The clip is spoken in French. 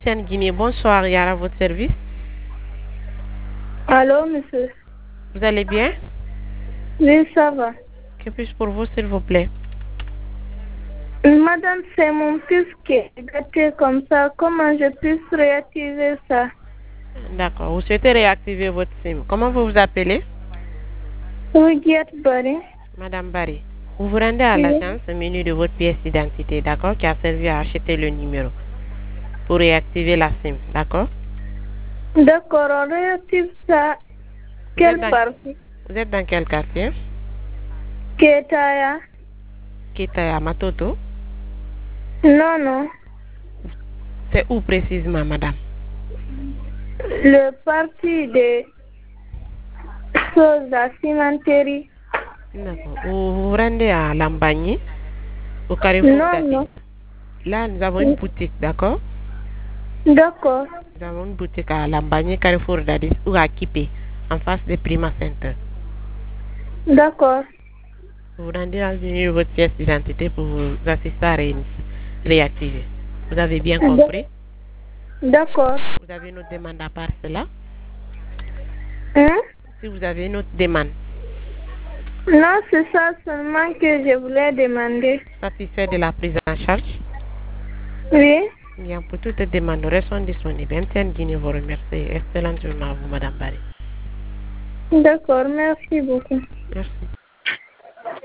Guinée, bonsoir, Yara, à votre service. Allô, monsieur? Vous allez bien? Oui, ça va. Que puis-je pour vous, s'il vous plaît? Madame, c'est mon fils qui est gâté comme ça. Comment je peux réactiver ça? D'accord. Vous souhaitez réactiver votre SIM. Comment vous vous appelez? Huguette Barry. Madame Barry. Vous vous rendez à Oui. l'agence menu de votre pièce d'identité, d'accord, qui a servi à acheter le numéro pour réactiver la SIM, d'accord? D'accord, on réactive ça. Quelle partie? Vous êtes dans quel quartier? Ketaya? Kitaya Matoto. Non, non. C'est où précisément, madame? Le parti des choses à cimenterie. D'accord. Vous vous rendez à Lambagny, au Carrefour Non, d'Addis. non. Là, nous avons une boutique, d'accord? D'accord. Nous avons une boutique à Lambagny, Carrefour d'Addis ou à Kipé, en face de Prima Center. D'accord. Vous vous rendez dans une de votre pièce d'identité pour vous assister à réactiver. Vous avez bien compris? D'accord. Vous avez une autre demande à part cela? Hein? Si vous avez une autre demande. Non, c'est ça seulement que je voulais demander. Satisfait de la prise en charge? Oui. Bien, pour toutes les demandes, nous restons disponibles. MTN Guinée vous remercie. Excellente journée à vous, Madame Barry. D'accord, merci beaucoup. Merci.